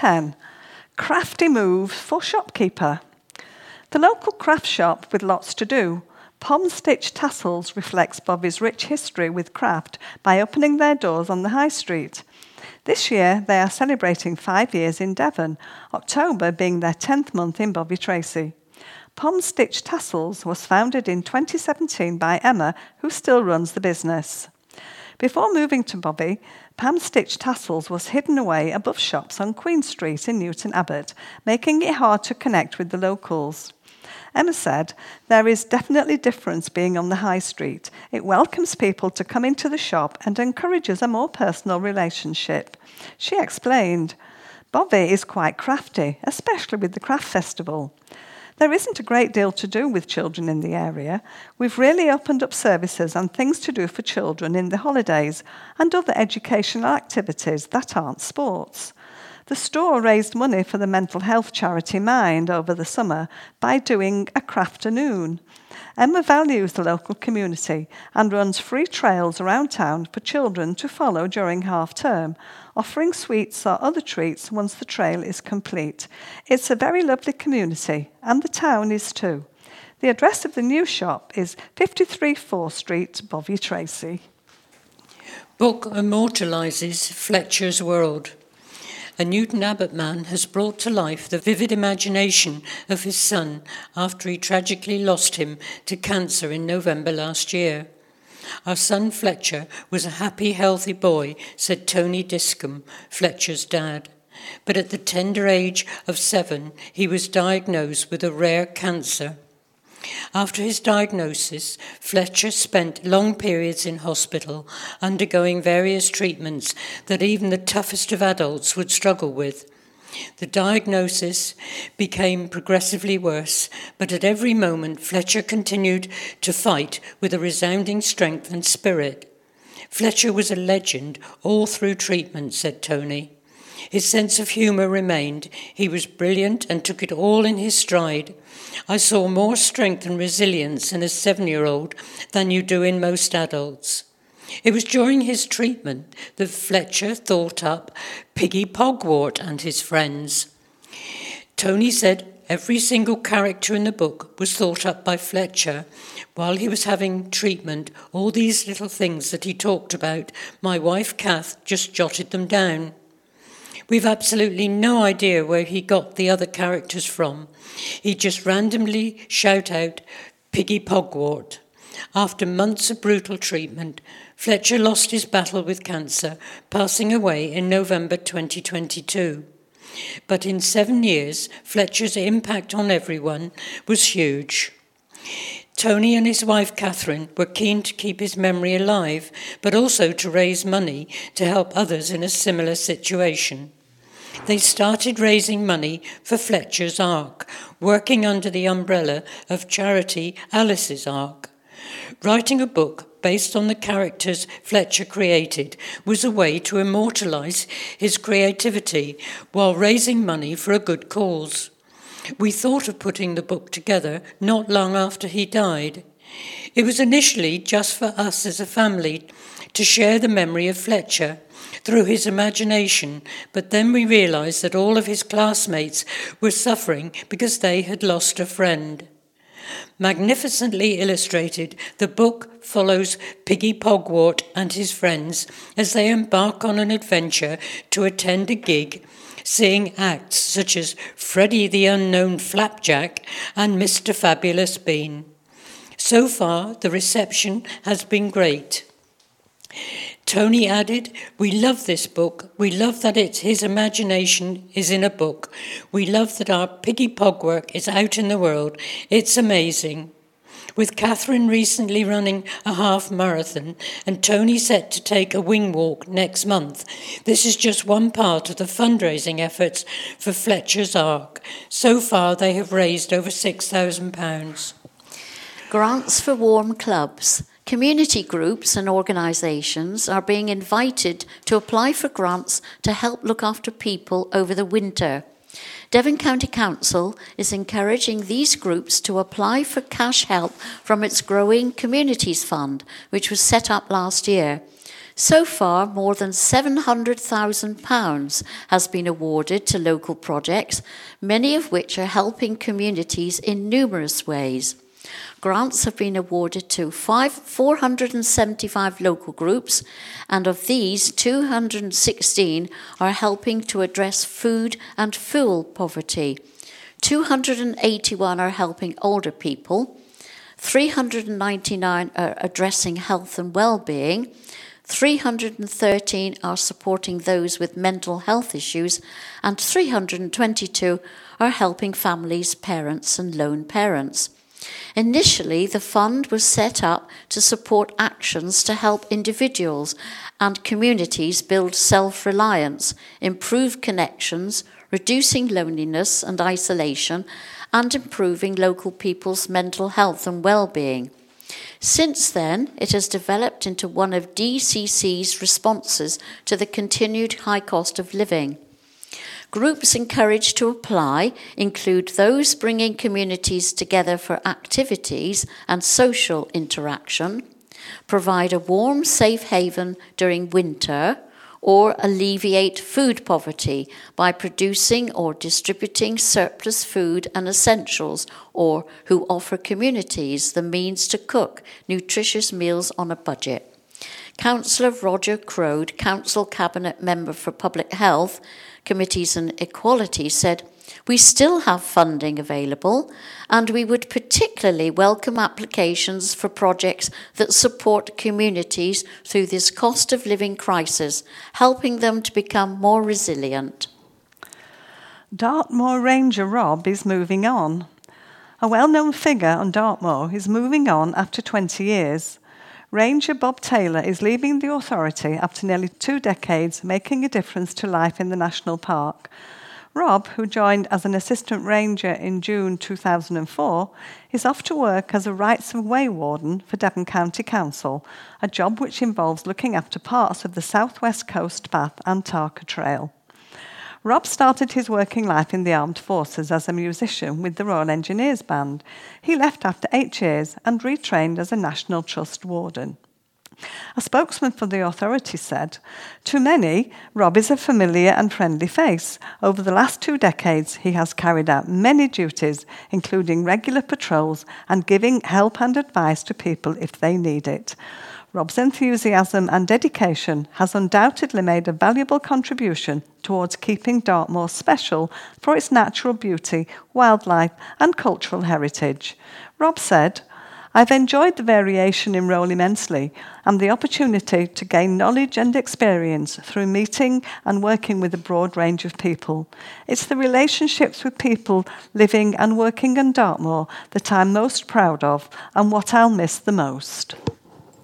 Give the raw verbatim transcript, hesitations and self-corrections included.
ten. Crafty move for shopkeeper. The local craft shop with lots to do. Pom Stitch Tassels reflects Bovey's rich history with craft by opening their doors on the high street. This year, they are celebrating five years in Devon, October being their tenth month in Bovey Tracy. Pom Stitch Tassels was founded in twenty seventeen by Emma, who still runs the business. Before moving to Bovey, Pom Stitch Tassels was hidden away above shops on Queen Street in Newton Abbot, making it hard to connect with the locals. Emma said, "There is definitely difference being on the high street. It welcomes people to come into the shop and encourages a more personal relationship." She explained, "Bovey is quite crafty, especially with the craft festival. There isn't a great deal to do with children in the area. We've really opened up services and things to do for children in the holidays and other educational activities that aren't sports. The store raised money for the mental health charity Mind over the summer by doing a crafternoon. Emma values the local community and runs free trails around town for children to follow during half term, offering sweets or other treats once the trail is complete. It's a very lovely community, and the town is too. The address of the new shop is fifty-three Fore Street, Bovey Tracy." Book immortalises Fletcher's world. A Newton Abbot man has brought to life the vivid imagination of his son after he tragically lost him to cancer in November last year. "Our son Fletcher was a happy, healthy boy," said Tony Discombe, Fletcher's dad. But at the tender age of seven, he was diagnosed with a rare cancer. After his diagnosis, Fletcher spent long periods in hospital, undergoing various treatments that even the toughest of adults would struggle with. The diagnosis became progressively worse, but at every moment Fletcher continued to fight with a resounding strength and spirit. "Fletcher was a legend all through treatment," said Tony. "His sense of humour remained. He was brilliant and took it all in his stride. I saw more strength and resilience in a seven-year-old than you do in most adults." It was during his treatment that Fletcher thought up Piggy Pogwart and his friends. Tony said every single character in the book was thought up by Fletcher. While he was having treatment, all these little things that he talked about, my wife Kath just jotted them down. We've absolutely no idea where he got the other characters from. He'd just randomly shout out, "Piggy Pogwart." After months of brutal treatment, Fletcher lost his battle with cancer, passing away in November twenty twenty-two. But in seven years, Fletcher's impact on everyone was huge. Tony and his wife Catherine were keen to keep his memory alive, but also to raise money to help others in a similar situation. They started raising money for Fletcher's Ark, working under the umbrella of charity Alice's Ark. Writing a book based on the characters Fletcher created was a way to immortalise his creativity while raising money for a good cause. We thought of putting the book together not long after he died. It was initially just for us as a family to share the memory of Fletcher through his imagination, but then we realised that all of his classmates were suffering because they had lost a friend. Magnificently illustrated, the book follows Piggy Pogwart and his friends as they embark on an adventure to attend a gig, seeing acts such as Freddie the Unknown Flapjack and Mister Fabulous Bean. So far, the reception has been great. Tony added, "We love this book. We love that it's his imagination is in a book. We love that our Piggy Pogwork is out in the world. It's amazing." With Catherine recently running a half marathon and Tony set to take a wing walk next month, this is just one part of the fundraising efforts for Fletcher's Ark. So far, they have raised over six thousand pounds. Grants for warm clubs. Community groups and organisations are being invited to apply for grants to help look after people over the winter. Devon County Council is encouraging these groups to apply for cash help from its growing Communities Fund, which was set up last year. So far, more than seven hundred thousand pounds has been awarded to local projects, many of which are helping communities in numerous ways. Grants have been awarded to five, four hundred seventy-five local groups, and of these, two hundred sixteen are helping to address food and fuel poverty. two hundred eighty-one are helping older people, three hundred ninety-nine are addressing health and well-being, three hundred thirteen are supporting those with mental health issues, and three hundred twenty-two are helping families, parents and lone parents. Initially, the fund was set up to support actions to help individuals and communities build self-reliance, improve connections, reducing loneliness and isolation, and improving local people's mental health and well-being. Since then, it has developed into one of D C C's responses to the continued high cost of living. Groups encouraged to apply include those bringing communities together for activities and social interaction, provide a warm, safe haven during winter, or alleviate food poverty by producing or distributing surplus food and essentials, or who offer communities the means to cook nutritious meals on a budget. Councillor Roger Crode, Council Cabinet Member for Public Health, Committees and Equality, said, "We still have funding available, and we would particularly welcome applications for projects that support communities through this cost of living crisis, helping them to become more resilient." Dartmoor Ranger Rob is moving on. A well-known figure on Dartmoor is moving on after twenty years. Ranger Bob Taylor is leaving the authority after nearly two decades, making a difference to life in the national park. Rob, who joined as an assistant ranger in June two thousand four, is off to work as a rights of way warden for Devon County Council, a job which involves looking after parts of the South West Coast Bath and Tarka Trail. Rob started his working life in the armed forces as a musician with the Royal Engineers Band. He left after eight years and retrained as a National Trust warden. A spokesman for the authority said, "To many, Rob is a familiar and friendly face. Over the last two decades, he has carried out many duties, including regular patrols and giving help and advice to people if they need it. Rob's enthusiasm and dedication has undoubtedly made a valuable contribution towards keeping Dartmoor special for its natural beauty, wildlife and cultural heritage." Rob said, "I've enjoyed the variation in role immensely and the opportunity to gain knowledge and experience through meeting and working with a broad range of people. It's the relationships with people living and working in Dartmoor that I'm most proud of and what I'll miss the most."